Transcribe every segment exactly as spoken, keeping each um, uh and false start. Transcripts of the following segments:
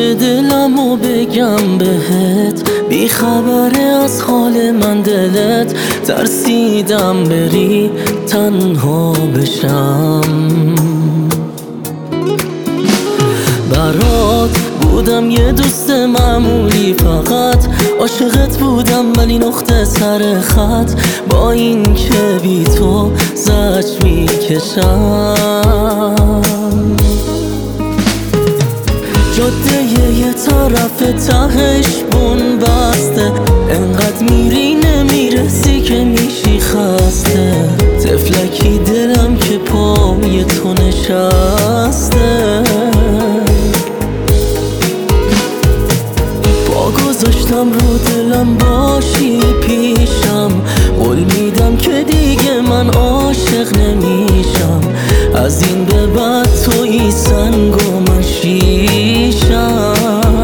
چه دلمو بگم بهت، بی خبره از حال من دلت. ترسیدم بری تنها بشم، برات بودم یه دوست معمولی، فقط عاشقت بودم ولی نقطه سر خط. با این که بی تو زجر میکشم، جاده یه طرف تهش بون بسته، انقدر میری نمیرسی که میشی خسته. طفلکی دلم که پای تو نشسته، پا گذاشتم رو دلم باشی پیشم. قول میدم که دیگه من عاشق نمیشم، از این به بعد توی سنگ و من شیشم.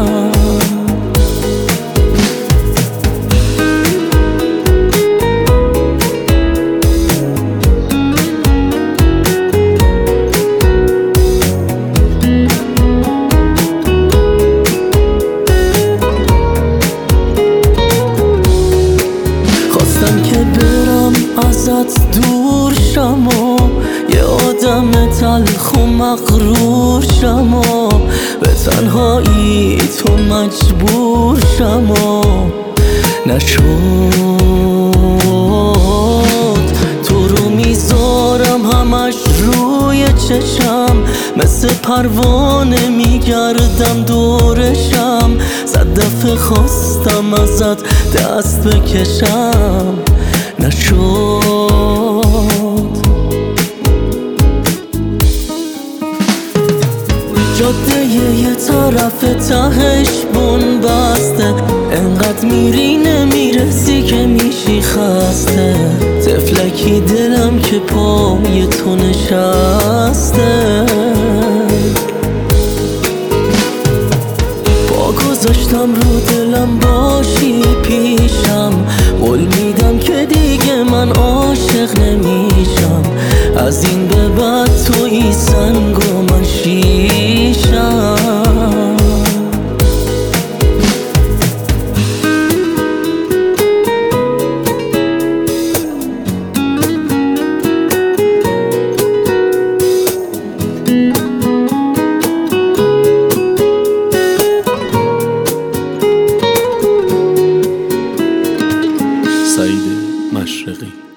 ازت دور شم و یه آدم تلخ و مغرور شم و به تنهایی تو مجبور شم و نشد. تو رو میذارم همش روی چشم، مثل پروانه میگردم دورشم. صد دفعه خواستم ازت دست بکشم، نشد. جاده یه طرف تهش بون بسته، انقدر میری نمیرسی که میشی خسته. طفلکی دلم که پای تو نشسته، پا گذاشتم رو دلم باشی پیشم. قول میدم که دیگه من عاشق نمیشم، از این به بعد توی سنگ و من شیشم. سعید مشرقی.